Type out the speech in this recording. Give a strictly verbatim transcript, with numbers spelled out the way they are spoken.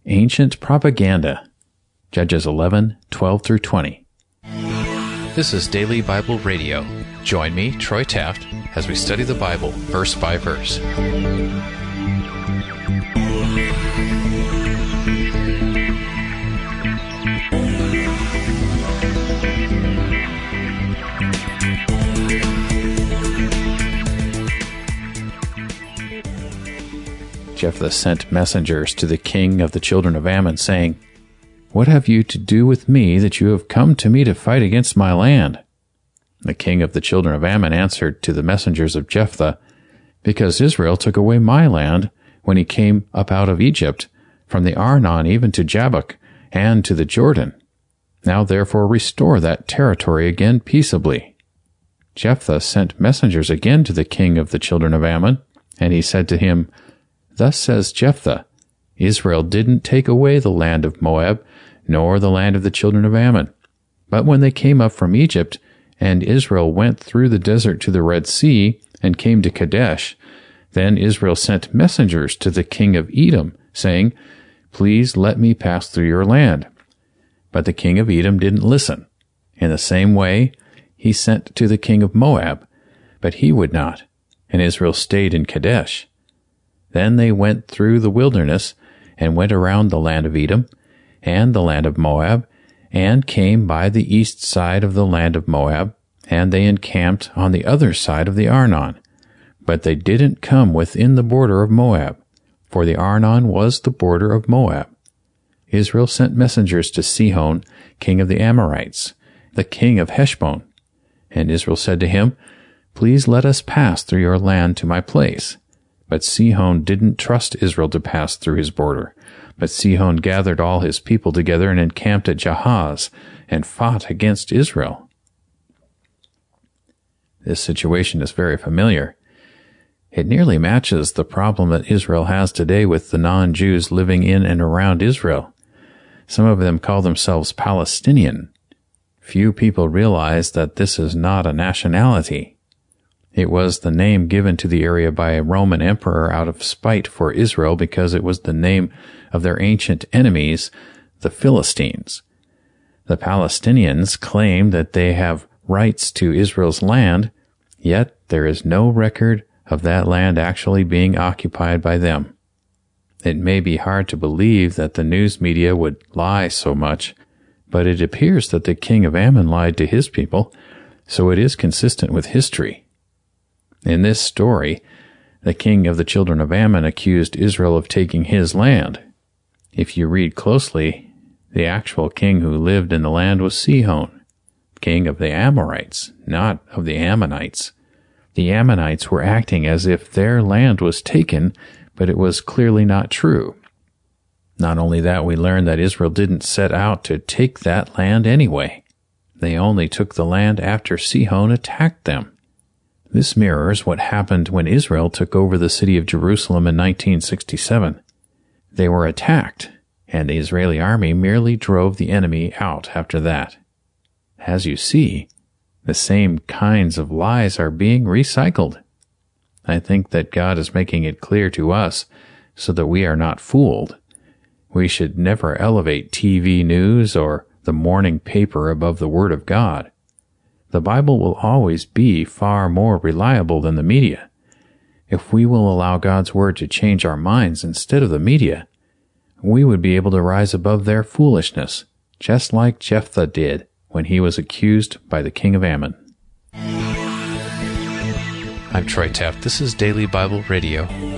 Ancient Propaganda. Judges eleven, twelve through twenty. This is Daily Bible Radio. Join me, Troy Taft, as we study the Bible verse by verse. Jephthah sent messengers to the king of the children of Ammon, saying, "What have you to do with me that you have come to me to fight against my land?" The king of the children of Ammon answered to the messengers of Jephthah, "Because Israel took away my land when he came up out of Egypt, from the Arnon even to Jabbok, and to the Jordan. Now therefore restore that territory again peaceably." Jephthah sent messengers again to the king of the children of Ammon, and he said to him, "Thus says Jephthah, Israel didn't take away the land of Moab, nor the land of the children of Ammon. But when they came up from Egypt, and Israel went through the desert to the Red Sea, and came to Kadesh, then Israel sent messengers to the king of Edom, saying, 'Please let me pass through your land.' But the king of Edom didn't listen. In the same way, he sent to the king of Moab, but he would not, and Israel stayed in Kadesh. Then they went through the wilderness, and went around the land of Edom, and the land of Moab, and came by the east side of the land of Moab, and they encamped on the other side of the Arnon. But they didn't come within the border of Moab, for the Arnon was the border of Moab. Israel sent messengers to Sihon, king of the Amorites, the king of Heshbon. And Israel said to him, "Please let us pass through your land to my place." But Sihon didn't trust Israel to pass through his border. But Sihon gathered all his people together and encamped at Jahaz, and fought against Israel. This situation is very familiar. It nearly matches the problem that Israel has today with the non-Jews living in and around Israel. Some of them call themselves Palestinian. Few people realize that this is not a nationality. It was the name given to the area by a Roman emperor out of spite for Israel because it was the name of their ancient enemies, the Philistines. The Palestinians claim that they have rights to Israel's land, yet there is no record of that land actually being occupied by them. It may be hard to believe that the news media would lie so much, but it appears that the king of Ammon lied to his people, so it is consistent with history. In this story, the king of the children of Ammon accused Israel of taking his land. If you read closely, the actual king who lived in the land was Sihon, king of the Amorites, not of the Ammonites. The Ammonites were acting as if their land was taken, but it was clearly not true. Not only that, we learn that Israel didn't set out to take that land anyway. They only took the land after Sihon attacked them. This mirrors what happened when Israel took over the city of Jerusalem in nineteen sixty-seven. They were attacked, and the Israeli army merely drove the enemy out after that. As you see, the same kinds of lies are being recycled. I think that God is making it clear to us so that we are not fooled. We should never elevate T V news or the morning paper above the Word of God. The Bible will always be far more reliable than the media. If we will allow God's Word to change our minds instead of the media, we would be able to rise above their foolishness, just like Jephthah did when he was accused by the king of Ammon. I'm Troy Taft. This is Daily Bible Radio.